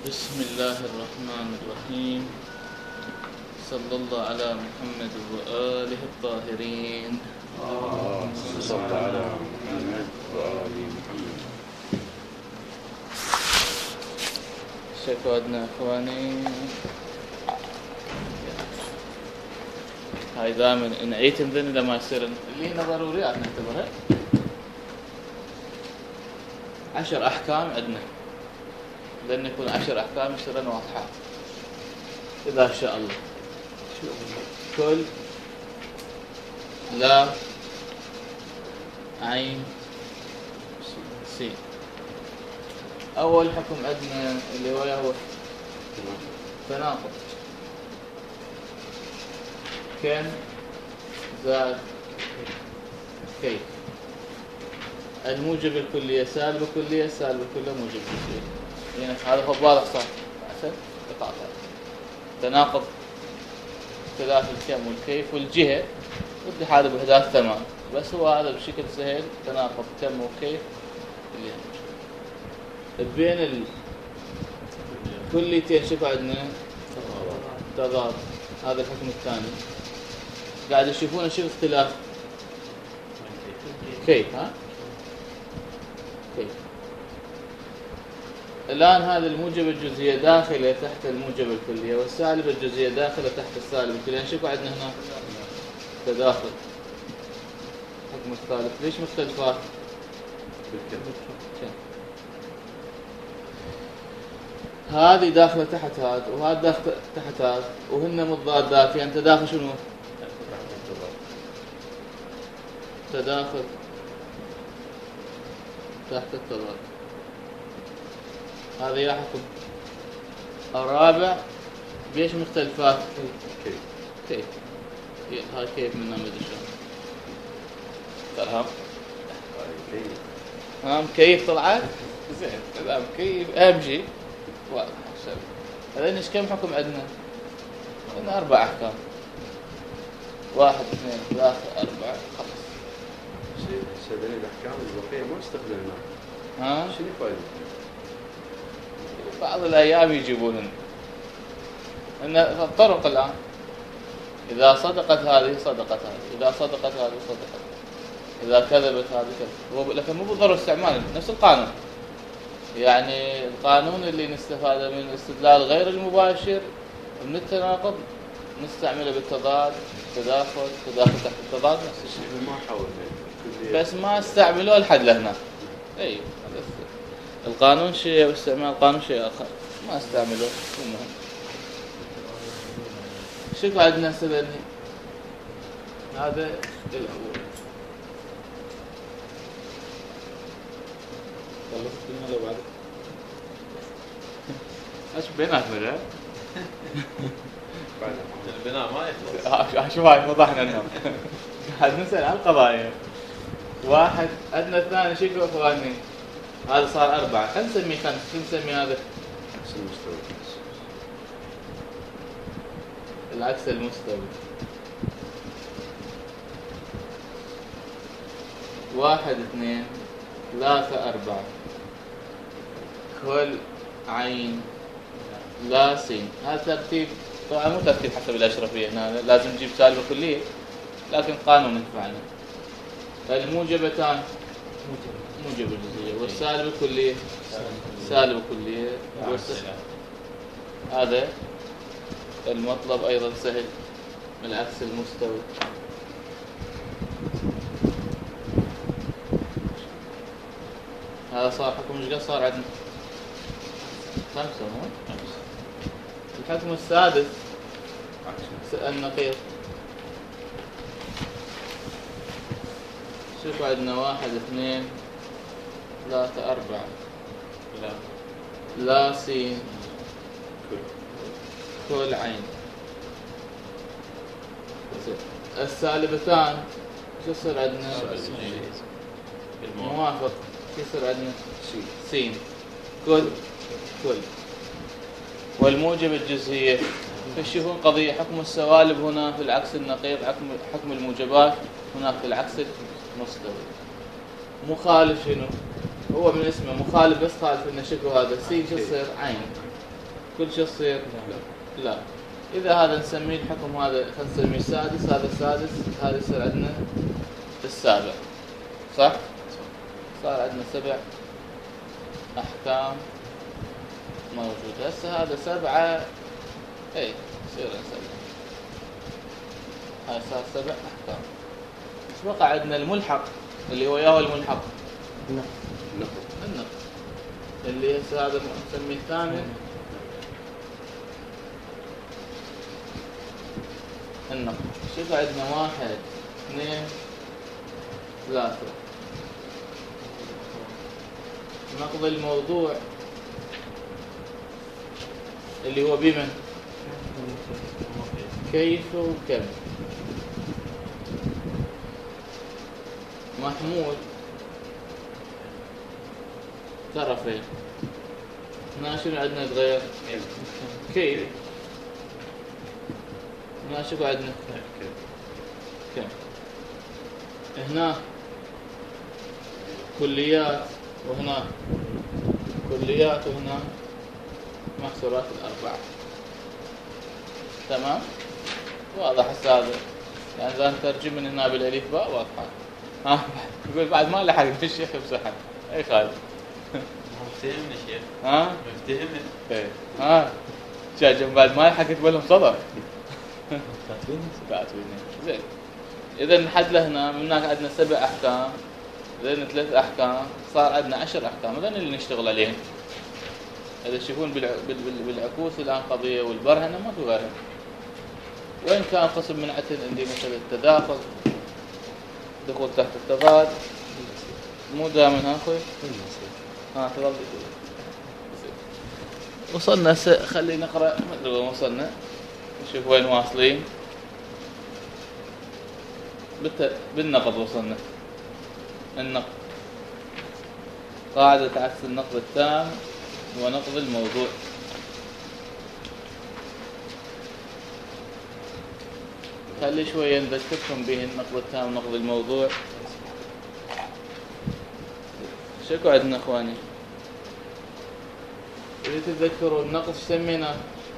بسم الله الرحمن الرحيم. صلى الله على محمد وآله الطاهرين. صلى على محمد وآل محمد. شكو عندنا اخواني، هاي دائما نعيد ذن لما يصير اللي هنا ضروريات نعتبرها 10 احكام عندنا، لان يكون 10 احكام يصيرن واضحات اذا شاء الله. كل لا عين سين. اول حكم عندنا اللي هو تناقض. كم زائد كيف. الموجب الكلية سالب الكلية، سالب الكلية موجب الكلية. يعني هذا هو واضح صار عشان قطعة تناقض اختلاف الكم والكيف والجهة واتحاد بإحداث تمام. بس هو هذا بشكل سهل تناقض كم وكيف بين الكليتين. شوف عندنا تضاد. هذا الحكم الثاني قاعد يشوفون شوف اختلاف كيف. كيف الآن هذا الموجب الجزئية داخلة تحت الموجب الكلية، والسالب الجزئية داخلة تحت السالب الكلية. شوف عندنا هنا تداخل. الحكم الثالث ليش مختلفات؟ هذه داخلة تحت هذا وهذا داخل تحت هذا وهن مضادات، يعني تداخل شنو؟ تداخل تحت التضاد. هذا يا حكم الرابع. بيش مختلفات؟ كيف هاي كيف من نمد شلون ترهم كيف طلعت زين. تمام كيف اهم شيء واضح. هذين ايش كم حكم عندنا؟ عندنا 4 احكام. 1 2 3 4 5. هذين الاحكام الوقائيه ما استخدمناها. شنو فائدتها؟ بعض الايام يجيبونهم ان الطرق الان اذا صدقت هذه صدقت هذه، اذا صدقت هذه صدقت، اذا كذبت هذه كذبت. لكن مو بالضروره استعمال نفس القانون. يعني القانون اللي نستفاد من الاستدلال غير المباشر من التناقض نستعمله بالتضاد، تداخل تحت التضاد نفس الشيء. ما حاولنا بس ما استعملوه لحد لهنا. اي القانون شيء واستعمال القانون شيء اخر، ما استعملوه. المهم شوف عندنا سبني هذا الاول. خلصت كلمه لو بعد ايش بيناتنا بعد البناء ما يخلص. شوف هاي فضحنا اليوم. قاعد نسال عن القضايا. واحد عندنا الثاني شكله اخواني هذا صار 4. خلينا نسميه 5. شو نسمي هذا؟ العكس المستوي. 1 2 3 4 كل عين لا سين. هذا ترتيب طبعا مو ترتيب حسب الاشرفيه هنا، لازم نجيب سالب كليه لكن قانون ينفعنا. الموجبتان موجب الجزئيه والسالب الكليه سالب الكليه. هذا المطلب ايضا سهل من العكس المستوي. هذا صار حكم ايش قد صار عندنا؟ 5 مو؟ الحكم السادس النقيض. شوف عندنا 1 2 3 4 لا سين كل عين. السالبتان شو يصير عندنا؟ موافق. شو يصير عندنا؟ سين كل. والموجب الجزئية تشوفون قضية حكم السوالب هنا في العكس النقيض، حكم الموجبات هناك في العكس المستوي. مخالف شنو؟ هو من اسمه مخالف، بس خالف انه شكله هذا سين شو يصير؟ عين. كل شيء يصير لا. إذا هذا نسميه الحكم هذا خلينا نسميه السادس، هذا السادس، هذا يصير عندنا السابع، صح؟ صار عندنا 7 أحكام موجودة. هسه هذا 7 اي يصير 7، هاي صار 7 أحكام. ايش بقى عندنا؟ الملحق اللي هو ياهو الملحق النقض اللي هسه هذا نسميه الثامن النقض. شوف عندنا 1 2 3 نقض الموضوع اللي هو بمن؟ كيف وكم. محمول طرفين. هنا شنو عندنا يتغير؟ كيف. هنا شو عندنا؟ كم. هنا كليات وهنا كليات وهنا محصورات الأربعة. تمام؟ واضح هذا. يعني إذا نترجم من هنا بالألف باء واضحة. يقول بعد ما لحقنا الشيخ بصحة. أي خالد. مفتهمنا شيخ. مفتهمنا. إيه. شاجم بعد ما لحقت بلهم صدر. كاتبين. زين. إذا نحد لهنا من هناك عندنا 7 أحكام. زين 3 أحكام، صار عندنا 10 أحكام. هذول اللي نشتغل عليهم. إذا تشوفون بالعكوس الآن قضية والبرهنة ما في غيرها. وإن كان قسم من عتل عندي مثلا التداخل، دخول تحت التضاد، مو دائما ها أخوي؟ تفضل. وصلنا خلينا نقرأ وصلنا نشوف وين واصلين. بالنقض وصلنا. النقض قاعدة عكس النقض التام ونقض الموضوع. خلي شوية نذكركم به النقض التام ونقض الموضوع. شكو عندنا اخواني؟ إذا تتذكروا النقض سمينا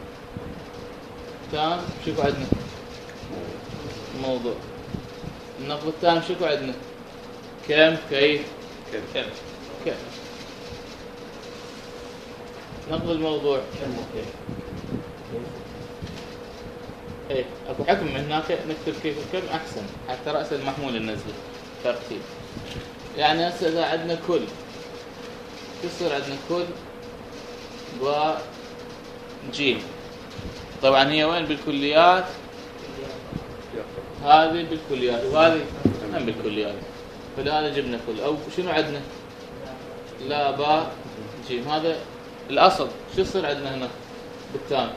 تام، شكو عندنا؟ موضوع. النقض التام شكو عندنا؟ كم، كيف، كم. نقض الموضوع كم وكيف. ايه اكو حكم من هناك نكتب كيف وكم احسن حتى راس المحمول ننزله ترتيب. يعني هسه اذا عندنا كل يصير عندنا كل وجيم. طبعا هي وين بالكليات؟ هذه بالكليات وهذه هم بالكليات. فلهذا جبنا كل. او شنو عندنا؟ لا باء جيم. هذا الاصل. شو يصير عندنا هنا بالتام؟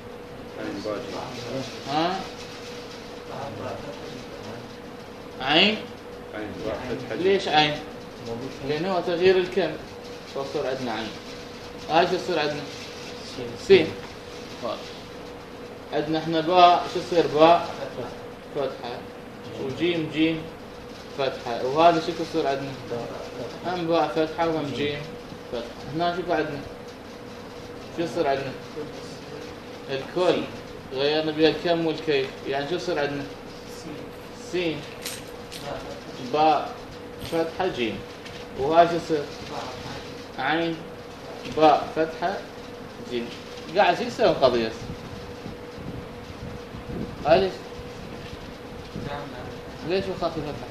عين. ليش عين؟ لأنه هو تغيير الكم فصير عندنا عين. هاي شو يصير عندنا؟ سين. عندنا احنا باء. شو يصير باء؟ فتحة. وجيم جيم فتحة. وهذا شو يصير عندنا؟ هم باء فتحة وهم جيم فتحة. هنا شو عندنا؟ شو يصير عندنا؟ الكل غيرنا بها الكم والكيف. يعني شو يصير عندنا؟ سين باء فتحة جيم. وهاي شو يصير؟ عين باء فتحة جيم. قاعد شو يسوي قضية؟ هاي ليش وخاف الفتحة؟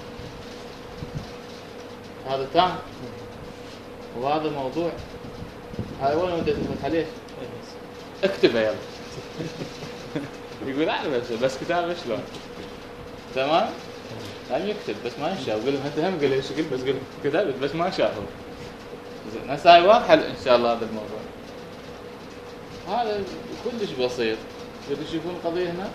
هذا تام وهذا موضوع. هاي وين وديت الفتحة ليش؟ اكتبها يلا. يقول اعرف بس كتابه شلون. تمام؟ هم يكتب بس ما يشاف. قل انت هم قل ايش قل بس قل كتبت بس ما شافه. زين هسه هاي واضحه ان شاء الله هذا الموضوع. هذا كلش بسيط. تريدوا تشوفون القضيه هنا؟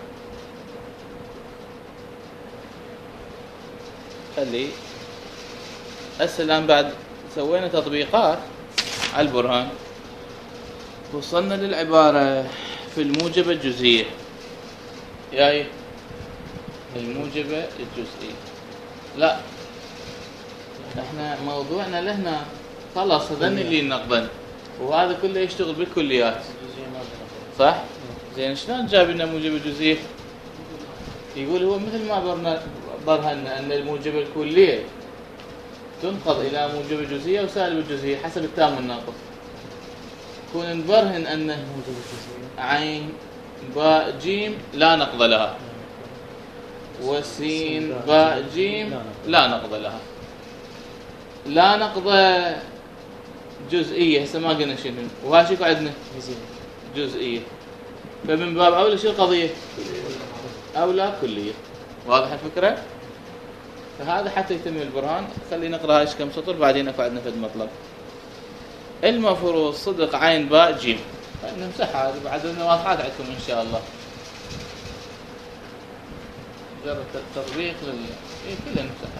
خلي هسه الان بعد سوينا تطبيقات على البرهان وصلنا للعباره في الموجبة الجزئية. ياي الموجبة الجزئية. لا احنا موضوعنا لهنا خلاص. هذن اللي نقضن وهذا كله يشتغل بالكليات. صح؟ زين شلون جاب لنا موجب الجزئية؟ يقول هو مثل ما برهنا أن الموجب الكلية تنقض إلى موجب الجزئية وسالب الجزئية حسب التام والناقص. كون نبرهن أن عين باء جيم لا نقض لها، وسين باء جيم لا نقض لها. لا نقض جزئية، هسه ما قلنا شنو، وها شكو عندنا جزئية. فمن باب أولى شو القضية؟ أولى كلية. واضح الفكرة؟ فهذا حتى يتم البرهان. خلينا نقرأ هاي كم سطر بعدين اكو عندنا فد مطلب. المفروض صدق عين باء جيم. نمسحها هذه بعد الواضحات عندكم ان شاء الله. مجرد التطبيق كله نمسحها.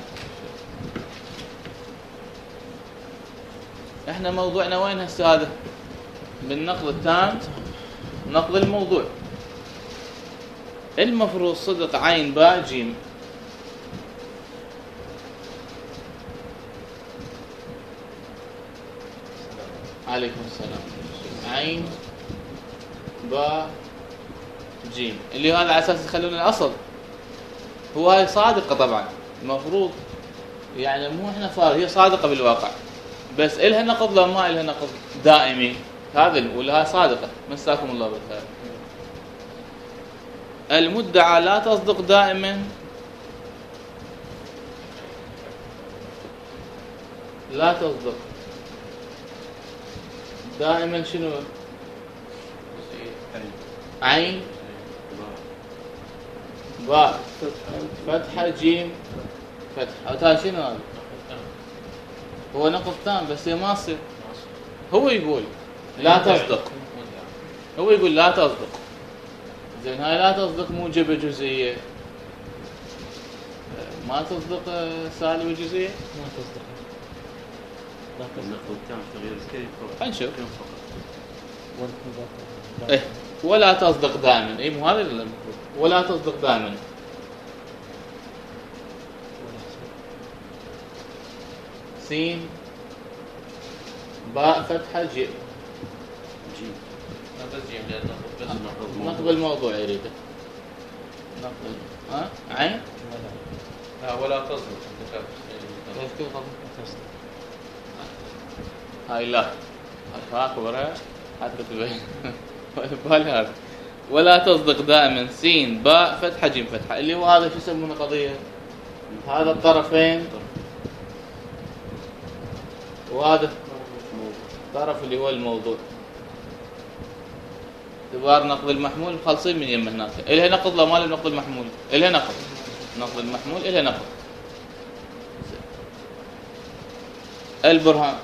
احنا موضوعنا وين هسه هذا؟ بالنقض التام، نقض الموضوع. المفروض صدق عين باء جيم. عليكم السلام. عين باء جيم اللي هذا على اساس يخلونا الاصل. هو هاي صادقه طبعا، المفروض يعني مو احنا هي صادقه بالواقع، بس الها نقض لا ما الها نقض دائمي. هذا نقول لها صادقه. مساكم الله بالخير. المدعى لا تصدق دائما، لا تصدق دائما. شنو؟ عين باء فتحة جيم فتحة. هذا شنو هذا؟ هو نقض تام بس هي ما تصير. هو يقول لا تصدق، هو يقول لا تصدق. زين هاي لا تصدق موجبة جزئية، ما تصدق سالبة جزئية. ما تصدق. لا تصدق. النقض التام تغيير الكيف فقط. نشوف. إيه ولا تصدق دائما. اي مو هذا المفروض. ولا تصدق دائما. سين باء فتحة جيم. جيم. بس جيم لأنه بس نقض الموضوع يريده. نقض عين. لا ولا تصدق. ايش كيف هاي لا اكبرها حتى تبين بالي هذا. ولا تصدق دائما سين باء فتحة جيم فتحة. اللي هو هذا شو يسمونه قضية؟ هذا الطرفين وهذا الطرف اللي هو الموضوع. اعتبار نقض المحمول مخلصين من يم هناك. إلها نقض لا مال نقض المحمول. إلها نقض. نقض المحمول إلها نقض. البرهان.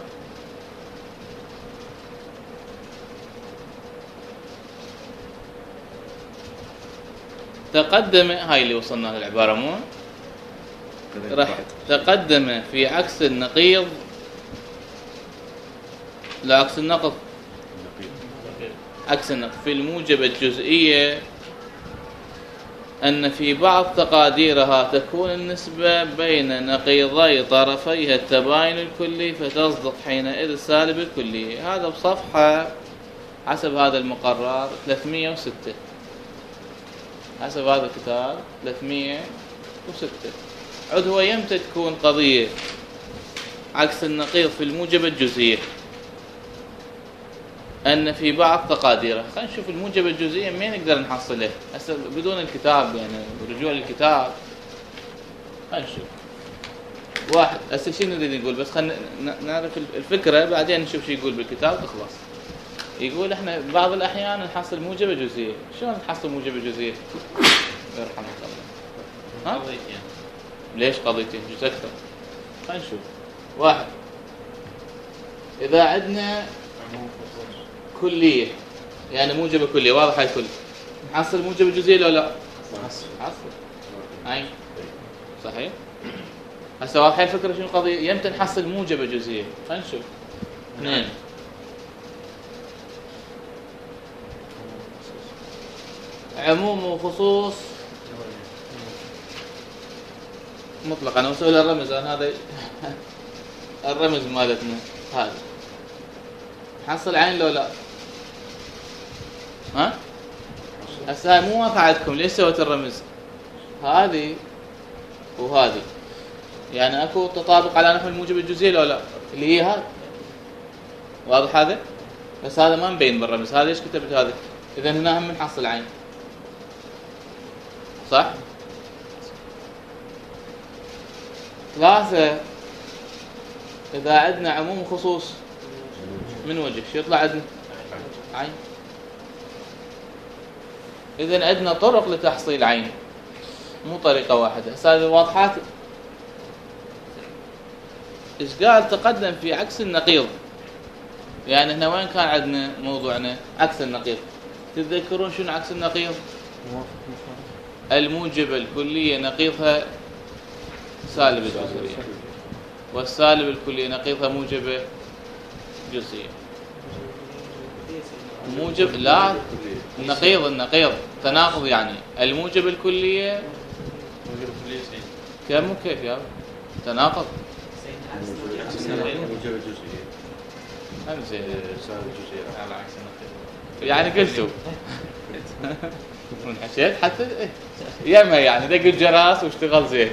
تقدم هاي اللي وصلنا للعبارة مو راح تقدم في عكس النقيض. لا عكس النقض. عكس النقض في الموجبة الجزئية أن في بعض تقاديرها تكون النسبة بين نقيضي طرفيها التباين الكلي فتصدق حينئذ سالب الكلي. هذا بصفحة حسب هذا المقرر 306 حسب هذا الكتاب 306. عد هو يمتى تكون قضية عكس النقيض في الموجبة الجزئية أن في بعض تقاديره. خلينا نشوف الموجبة الجزئية مين نقدر نحصله هسه بدون الكتاب يعني رجوع للكتاب. خلينا نشوف واحد هسه شنو نريد نقول بس خلينا نعرف الفكرة بعدين نشوف شو يقول بالكتاب تخلص. يقول احنا بعض الأحيان نحصل موجبة جزئية. شلون نحصل موجبة جزئية؟ يرحمك الله. ها؟ ليش قضيتين؟ جزء أكثر. خلينا نشوف. واحد إذا عندنا كلية يعني موجبة كلية واضح هاي كل نحصل موجبة جزئية لو لا؟ نحصل. أي صحيح. هسه واضحة الفكرة شنو القضية؟ يمتى نحصل موجبة جزئية؟ خلينا نشوف. اثنين عموم وخصوص مطلق. انا اسوي له الرمز انا هذا الرمز مالتنا هذا. حصل عين لو لا؟ ها هسه هاي مو واضحه عندكم، ليش سويت الرمز؟ هذه وهذه يعني اكو تطابق على نحو الموجب الجزئي لو لا، اللي هي هذا. واضح هذا؟ بس هذا ما مبين بالرمز، هذا ايش كتبت هذا؟ اذا هنا هم نحصل عين، صح؟ 3 اذا عندنا عموم وخصوص من وجه شو يطلع عندنا؟ عين. اذا عندنا طرق لتحصيل عين مو طريقه واحده. هسه هذه واضحات. ايش قال؟ تقدم في عكس النقيض. يعني هنا وين كان عندنا موضوعنا؟ عكس النقيض. تتذكرون شنو عكس النقيض؟ الموجب الكليه نقيضها سالب الجزئيه، والسالب الكليه نقيضها موجبه جزئيه. موجب لا النقيض تناقض، يعني الموجب الكليه كم وكيف يا تناقض؟ موجب الجزئية امزين سالب الجزئية على عكس النقيض. يعني قلتوا منحشيت حتى يما يعني دق الجراس واشتغل زين.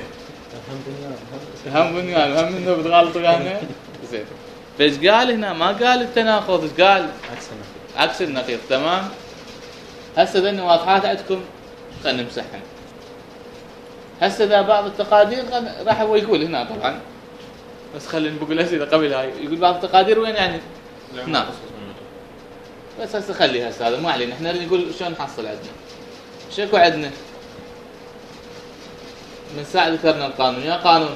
هم بنيان هم انه بتغلطوا يعني زين. فايش قال هنا؟ ما قال التناقض، ايش قال؟ عكس النقيض. تمام. هسه ذني واضحات عندكم، خلينا نمسحهم. هسه ذا بعض التقادير راح هو يقول هنا طبعا، بس خلينا نقول هسه قبل هاي يقول بعض التقادير وين يعني هنا، بس هسه خلي هسه هذا ما علينا، احنا نقول شلون نحصل عندنا. شكو عندنا من ساعة ذكرنا القانون، يا قانون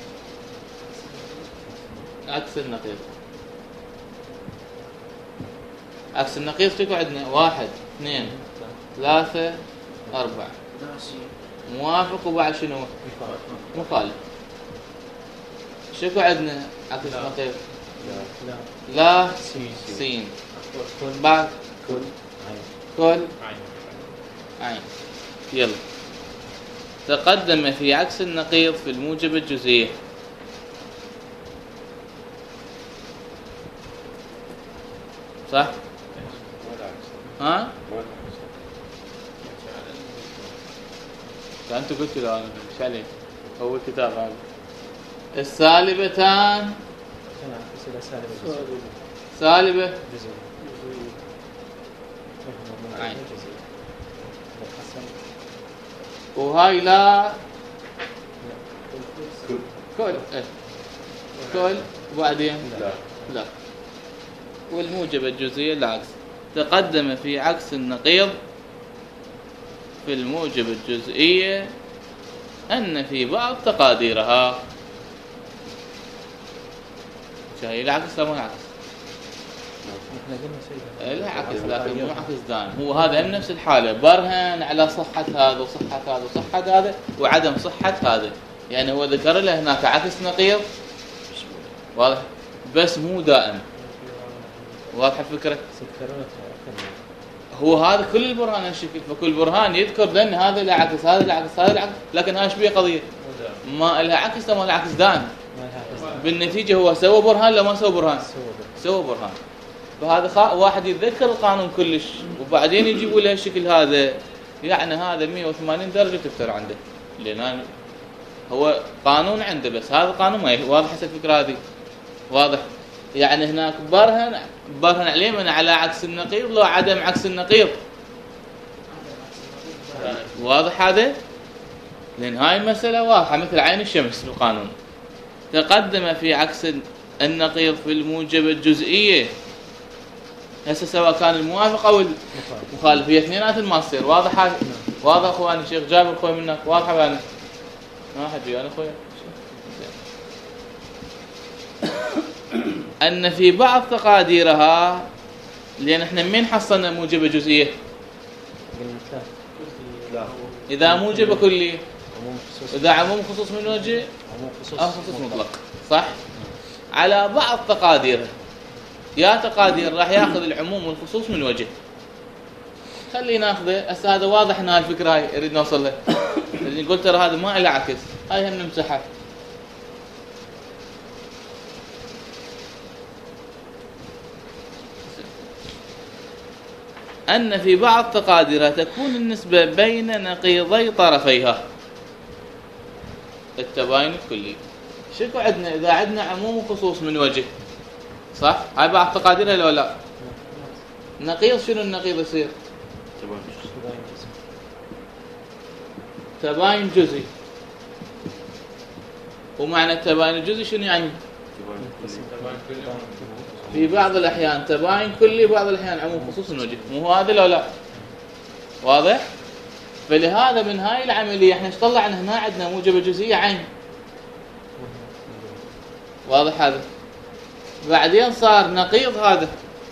عكس النقيض. عكس النقيض شكو عندنا؟ 1 2 3 4 موافق وبعد شنو؟ مخالف. شكو عندنا عكس النقيض؟ لا سين بعد كل عين. يلا تقدم في عكس النقيض في الموجب الجزئي. صح؟ ها؟ انت قلت له انا مش عليه، هو الكتاب هذا. السالبتان سالبة عين، وهاي لا كل كل وبعدين لا. والموجب الجزئي العكس. تقدم في عكس النقيض في الموجب الجزئية أن في بعض تقاديرها هي العكس لا مو العكس؟ العكس لكن مو عكس دائم. هو هذا هم نفس الحالة، برهن على صحة هذا وصحة هذا وصحة هذا وعدم صحة هذا. يعني هو ذكر له هناك عكس نقيض واضح بس مو دائم. واضح الفكرة؟ هو هذا كل البرهان هالشكل، فكل برهان يذكر بأن هذا العكس هذا العكس هذا العكس، لكن هاي شبيه قضية ما لها عكس وما لها عكس دائم. بالنتيجة هو سوى برهان لو ما سوى برهان؟ سوى برهان. فهذا واحد يتذكر القانون كلش وبعدين يجيبوا له الشكل هذا، يعني هذا 180 درجة تفتر عنده، لأن هو قانون عنده بس هذا قانون ما واضح. هسه الفكرة هذه واضح؟ يعني هناك برهن عليه من على عكس النقيض لو عدم عكس النقيض. واضح هذا؟ لأن هاي المسألة واضحة مثل عين الشمس في القانون. تقدم في عكس النقيض في الموجب الجزئية. هسه سواء كان الموافق أو المخالف هي اثنينات ما تصير. واضح هاي؟ واضح أخواني الشيخ جابر أخوي منك؟ واضحة بأنا ما حد ويانا أخوي؟ أن في بعض تقاديرها، لأن احنا من حصلنا موجبة جزئية؟ إذا موجبة كلية، إذا عموم خصوص من وجه أو خصوص مطلق، صح؟ على بعض تقاديرها، يا تقادير راح ياخذ العموم والخصوص من وجه. خلينا ناخذه هسه، هذا واضح ان هاي الفكره هاي اريد نوصل له. اللي قلت ترى هذا ما له عكس، هاي هم نمسحها. أن في بعض تقاديرها تكون النسبة بين نقيضي طرفيها التباين الكلي. شكو عندنا إذا عندنا عموم وخصوص من وجه، صح؟ هاي بعض تقاديرها لو لا؟ نقيض شنو النقيض يصير؟ تباين جزئي. ومعنى التباين الجزئي شنو يعني؟ في بعض الأحيان تباين كلي، بعض الأحيان عموم خصوص من وجه. مو هذا لو لا؟ واضح؟ فلهذا من هاي العملية احنا ايش طلعنا هنا؟ عندنا موجبة جزئية عين. واضح هذا؟ بعدين صار نقيض، هذا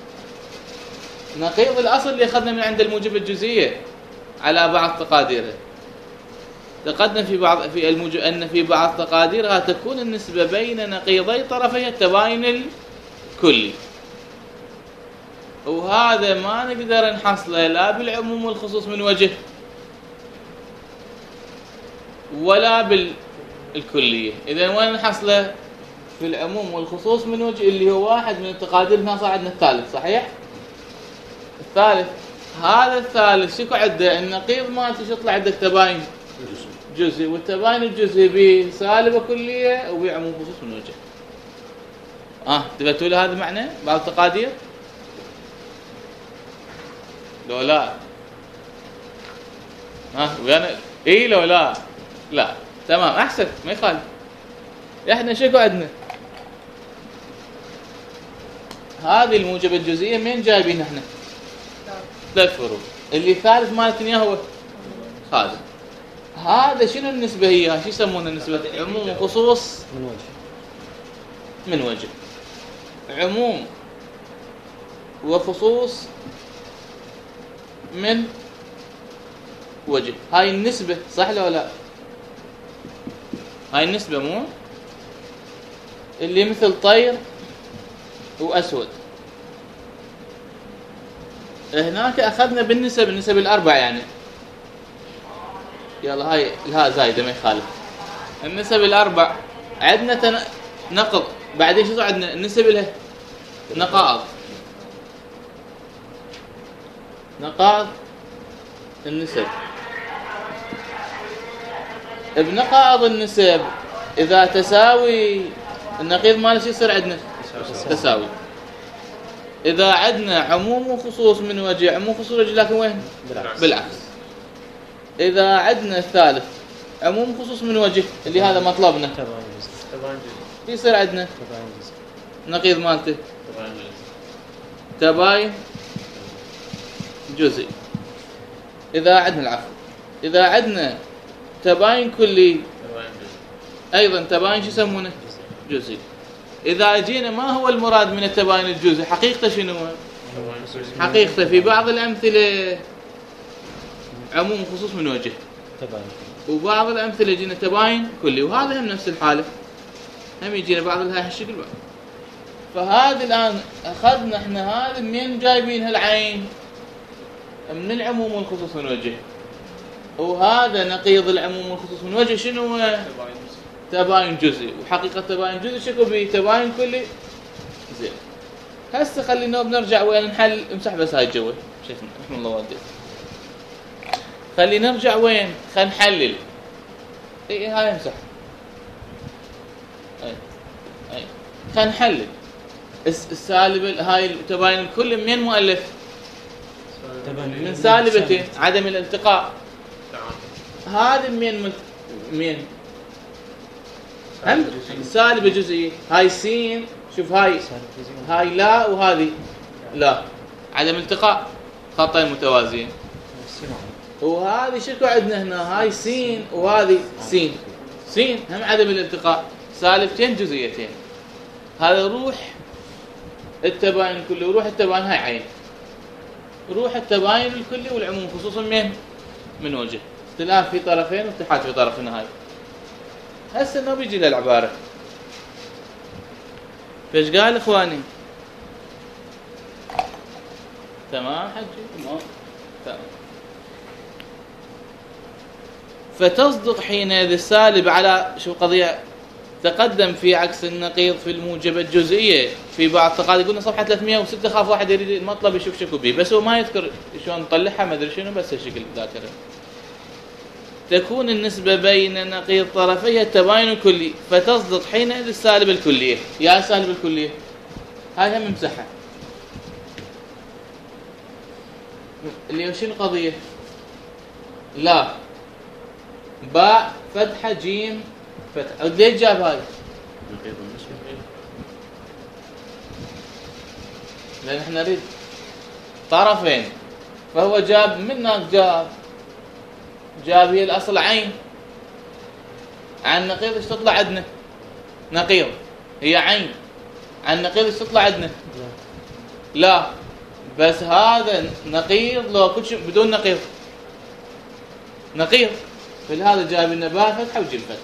نقيض الأصل اللي أخذنا من عند الموجبة الجزئية على بعض تقاديرها. تقدم أن في بعض تقاديرها تكون النسبة بين نقيضي طرفي التباين الكلي، وهذا ما نقدر نحصله لا بالعموم والخصوص من وجه ولا بالكلية. إذا وين نحصله؟ في العموم والخصوص من وجه، اللي هو واحد من التقادير. هنا صار عندنا الثالث، صحيح؟ الثالث، هذا الثالث شكو عده؟ النقيض مالته شو يطلع عندك؟ تباين جزئي، والتباين الجزئي بسالبة كلية وبعموم خصوص من وجه. تبتوا له هذا معنى بعض التقادير؟ لو لا ويانا اي لو لا لا تمام احسن ما يخالف. احنا شكو عندنا؟ هذه الموجبة الجزئية من جايبين احنا؟ ثلاث فروق. اللي ثالث مالتنا هو هذا شنو النسبة هي؟ شو يسمونه النسبة؟ عموم وخصوص من وجه. عموم وخصوص من وجه. هاي النسبة صح ولا لا؟ هاي النسبة مو اللي مثل طير وأسود. هناك أخذنا النسب الأربع يعني. يلا هاي الهاء زايدة ما يخالف. النسب الأربع عندنا نقض. بعدين شو عندنا؟ النسب لها نقاض النسب. بنقاض النسب إذا تساوي النقيض ماله شو يصير عندنا؟ تساوي. إذا عندنا عموم وخصوص من وجه، عموم وخصوص وجه، لكن وين؟ بالعكس. إذا عندنا الثالث عموم خصوص من وجه، اللي هذا مطلبنا، يصير عندنا نقيض مالته تباين جزئي. إذا عندنا العفو، إذا عندنا تباين كلي أيضا تباين شو يسمونه؟ جزئي. إذا جينا ما هو المراد من التباين الجزئي؟ حقيقته شنو؟ حقيقته في بعض الأمثلة عموم خصوص من وجه، وبعض الأمثلة يجينا تباين كلي، وهذا هم نفس الحالة، هم يجينا بعض هاي الشكل بعض. فهذا الآن أخذنا احنا هذا من جايبين هالعين من العموم والخصوص من وجه، وهذا نقيض العموم والخصوص من وجه شنو؟ تباين جزئي. وحقيقة تباين جزئي شكو بتباين كلي. زين هسه خلينا بنرجع وين نحل. امسح بس هاي الجوة شيخنا رحمه الله والديه. خلينا نرجع وين؟ خلينا نحلل. هاي امسح. اي خلينا نحلل. السالب هاي تباين الكل من مؤلف؟ من سالبتين عدم الالتقاء. هذا من هم سالبة جزئية. هاي سين، شوف هاي لا وهذه لا، عدم التقاء، خطين متوازيين. وهذه شكو عندنا هنا؟ هاي سين وهذه سين هم عدم الالتقاء، سالبتين جزئيتين. هذا روح التباين الكلي وروح التباين، هاي عين. روح التباين الكلي والعموم خصوصا من وجه، اختلاف في طرفين واتحاد في طرفين. هاي هسه انه بيجي للعبارة. فايش قال اخواني؟ تمام حجي؟ تمام. فتصدق حينئذ السالب على شو قضية تقدم في عكس النقيض في الموجبة الجزئية في بعض التقاليد يقولنا صفحة 306 خاف واحد يريد المطلب يشوف شكو به بس هو ما يذكر شلون نطلعها ما ادري شنو بس الشكل ذاكره. تكون النسبة بين نقيض طرفيها التباين الكلي فتصدق حينئذ السالب الكلية. يا سالب الكلية هاي هم نمسحها اللي هو شنو القضية؟ لا باء فتحة جيم فتحة. ليش جاب هاي؟ نقيض النسبة. لأن احنا نريد طرفين فهو جاب منك جاب هي الأصل عين عن نقيض ايش تطلع عندنا؟ نقيض هي عين عن نقيض ايش تطلع عندنا؟ لا بس هذا نقيض لو كل شيء بدون نقيض نقيض فلهذا جاب لنا باء فتحة وجيم فتحة.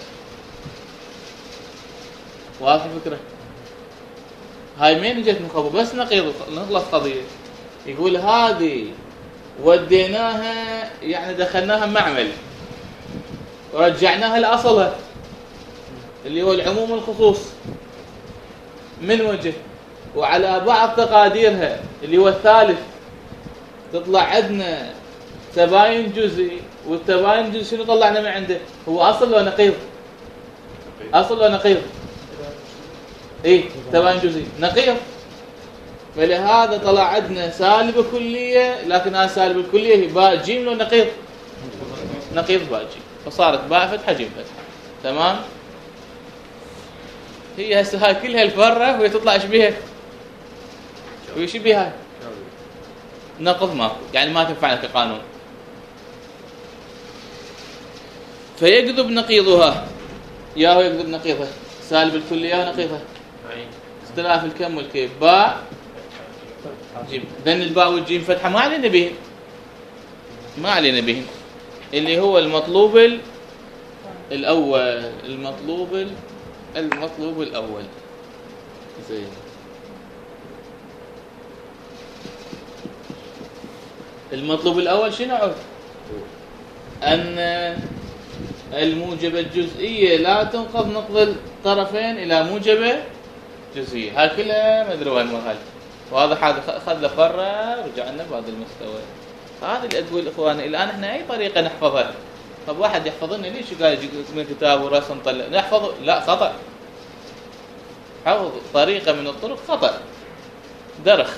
واضح الفكرة؟ هاي مين جت من قبل بس نقيض نخلص قضية. يقول هذه وديناها يعني دخلناها معمل ورجعناها لأصلها اللي هو العموم والخصوص من وجه وعلى بعض تقاديرها اللي هو الثالث تطلع عندنا تباين جزئي والتباين الجزئي شنو طلعنا من عنده؟ هو أصل ولا نقيض؟ أصل ولا نقيض؟ إيه تباين جزئي نقيض فلهذا طلع عندنا سالب كلية لكن هذا سالب الكلية هي باء جيم لو نقيض نقيض باء جيم فصارت باء فتحة جيم فتحة. تمام. هي هسه هاي كلها الفرة وهي تطلع ايش بيها؟ وش بيها؟ نقض ماكو يعني ما تنفعنا كقانون. فيكذب نقيضها يا هو يكذب نقيضها سالب الكلية ونقيضها اختلاف الكم والكيف باء جيم. ذن الباء والجيم فتحة ما علينا بهن ما علينا بهن اللي هو المطلوب الأول المطلوب الأول زين. المطلوب الأول شنو عود؟ أن الموجبة الجزئية لا تنقض نقض الطرفين إلى موجبة جزئية. هاي كلها ما أدري وين مرحلة واضح. هذا أخذ له فرة رجعنا بهذا المستوى. هذا اللي أقول إخواني الآن إحنا أي طريقة نحفظها. طب واحد يحفظ لنا ليش قال يجي من كتاب ورسم طلع نحفظه؟ لا خطأ. حفظ طريقة من الطرق خطأ درخ.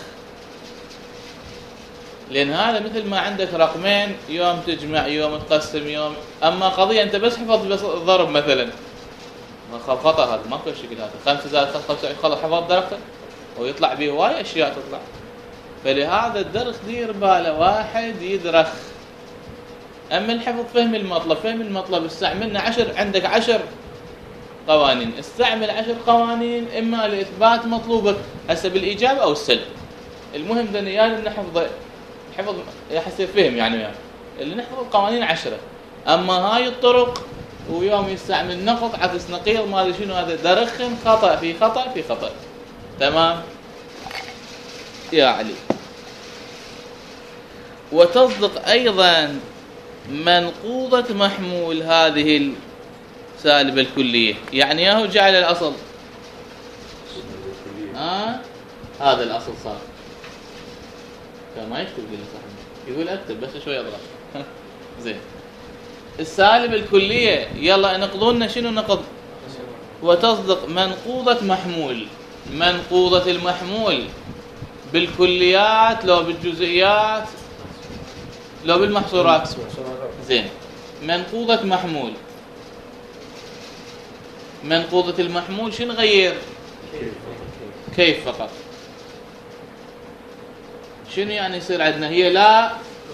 لأن هذا مثل ما عندك رقمين يوم تجمع يوم تقسم يوم أما قضية أنت بس حفظ بس ضرب مثلا خطأ. هذا ما كل شكل هذا 5 زائد 5 خلاص حفظ درخته ويطلع به هواي أشياء تطلع. فلهذا الدرخ دير باله واحد يدرخ. أما الحفظ فهم المطلب استعملنا 10 عندك 10 قوانين استعمل 10 قوانين إما لإثبات مطلوبك هسه بالإيجاب أو السلب. المهم دنيان نحفظ حفظ يحسب فهم يعني اللي نحفظ القوانين 10 أما هاي الطرق ويوم يستعمل نقط عكس نقيض ما ادري شنو هذا درخ خطأ في خطأ في خطأ. تمام يا علي. وتصدق أيضا منقوضة محمول هذه السالب الكلية يعني ياهو جعل الأصل هذا الأصل صار ما يكتب لي صح يقول أكتب بس شوي أضغط زين. السالب الكلية يلا نقضونا شنو نقض؟ وتصدق منقوضة المحمول بالكليات لو بالجزئيات لو بالمحصورات. زين منقوضة المحمول شنو غير؟ كيف فقط. شنو يعني يصير عندنا؟ هي لا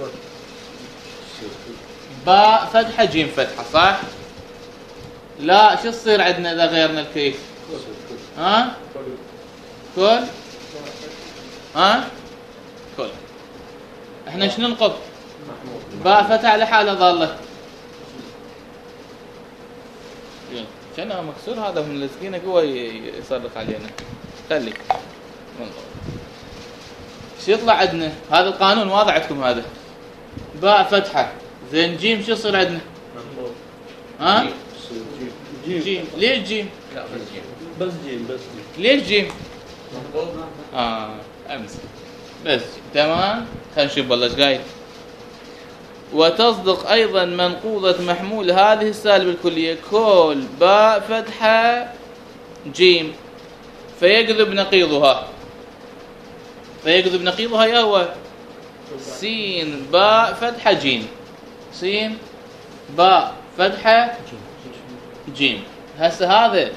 باء فتحة جيم فتحة صح؟ لا شو تصير عندنا إذا غيرنا الكيف؟ كل كل احنا شنو ننقض؟ باء فتحة لحالة ظلت كان مكسور هذا من لزقينه هو يصرخ علينا. خليك شو يطلع عندنا؟ هذا القانون واضح عندكم هذا باء فتحة زين جيم شو يصير عندنا؟ جيم. ليش جيم؟ لا بس جيم. بس جيم بس جيم. ليش جيم؟ امس بس تمام. خلينا نشوف والله ايش قايل. وتصدق ايضا منقوضة محمول هذه السالب الكلية كل باء فتحة جيم فيكذب نقيضها. فيكذب نقيضها يا هو سين باء فتحة جيم. سين باء فتحة جيم. هسه هذا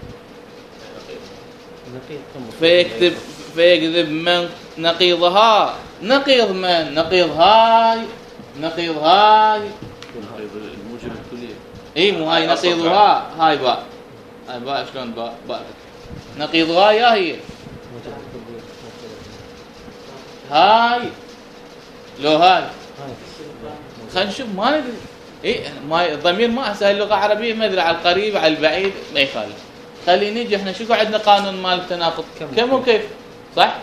فيكذب من نقيضها. نقيض من؟ نقيض هاي. نقيض هاي. الموجب الكلية. اي مو هاي نقيضها. هاي باء. هاي باء شلون باء؟ باء نقيضها يا هي هاي لو هاي. خلينا نشوف ما ندري. ما الضمير ما هسه اللغة العربية ما ادري على القريب على البعيد ما يخالف. خلي نيجي احنا شو عندنا قانون مال التناقض كم وكيف صح؟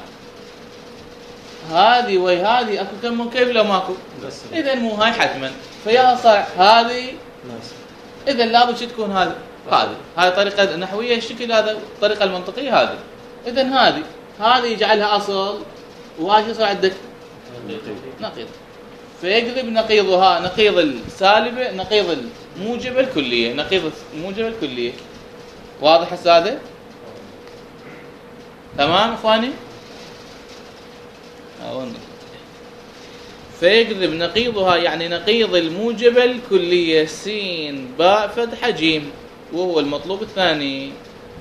هذه وي هذه اكو كم وكيف لو ماكو اذا مو هاي حتما فيا صح هذه اذا لابد تكون هذه. هاي طريقة نحوية الشكل هذا الطريقة المنطقية هذه. اذا هذه يجعلها اصل وهاي شو عندك نقيض. فيكذب نقيضها نقيض السالبة نقيض الموجبة الكلية. نقيض الموجبة الكلية. واضح هذا؟ تمام اخواني؟ فيكذب نقيضها يعني نقيض الموجبة الكلية سين باء فتحة جيم وهو المطلوب الثاني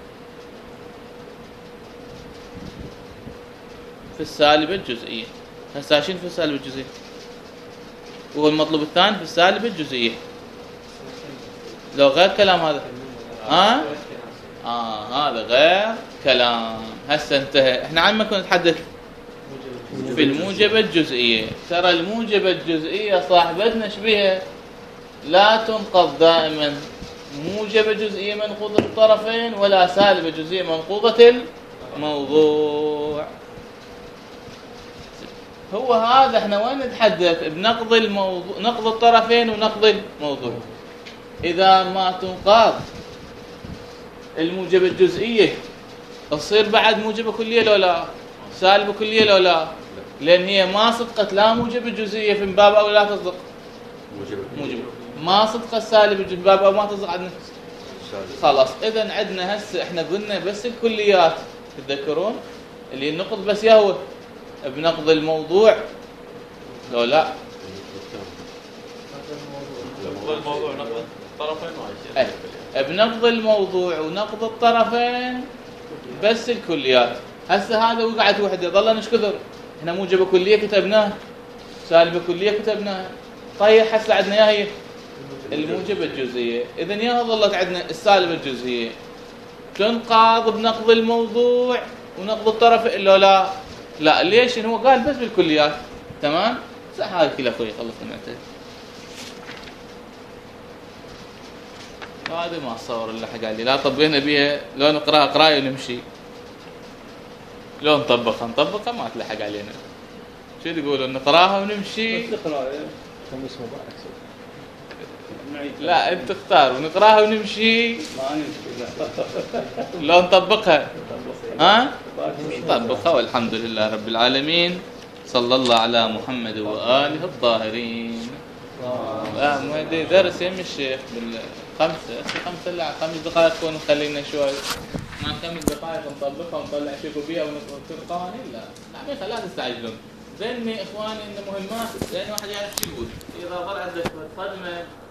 في السالبة الجزئية. هسه شنو في السالبة الجزئية؟ وهو المطلوب الثاني في السالبة الجزئية. لو غير كلام هذا هذا غير كلام. هسه انتهى. احنا عن ما كنا نتحدث في الموجبة الجزئية. ترى الموجبة الجزئية صاحبتنا شبيها لا تنقض دائما موجبة جزئية منقوضة الطرفين ولا سالبة جزئية منقوضة الموضوع. هو هذا احنا وين نتحدث بنقض الموضوع نقض الطرفين ونقض الموضوع. إذا ما تنقض الموجبة الجزئية تصير بعد موجبة كلية لو لا سالبة كلية لو لا. لأن هي ما صدقت لا موجبة جزئية في باب أو لا تصدق موجبة. ما صدقت السالبة في باب أو ما تصدق عندنا خلاص. إذن عندنا هسه احنا قلنا بس الكليات تتذكرون اللي النقض بس يهوى بنقض الموضوع لو لا. الموضوع نقض الطرفين بنقض الموضوع ونقض الطرفين بس الكليات. هسه هذا وقعت وحده ظلنا ايش كثر. احنا موجبه كليه كتبناها سالبه كليه كتبناها. طيب هسه عندنا يا هي الموجبه الجزئيه. اذا ياها ظلت عندنا السالبه الجزئيه تنقض بنقض الموضوع ونقض الطرف الا لا. ليش؟ هو قال بس بالكليات. تمام صح. هاي كلها اخوي خلصنا نعتذر. هذا ما اتصور الا حق قال لي لا طبينا بيها لو نقراها قرايه ونمشي. لو نطبقها ما تلحق علينا. شو تقولوا نقراها ونمشي؟ خميس مبارك. لا انت اختار ونقراها ونمشي. ما نمشي. لو نطبقها نطبقها والحمد لله رب العالمين. صلى الله على محمد وآله الطاهرين. ما ادري درس يم الشيخ بالخمسة لا 5 دقائق تكون خلينا شوي ما 5 دقائق نطبقها ونطلع شيء بيها ونكتب قوانين. لا لا تستعجلون. ذني اخواني ان مهمات لان واحد يعرف شو يقول. اذا ظل عندك صدمه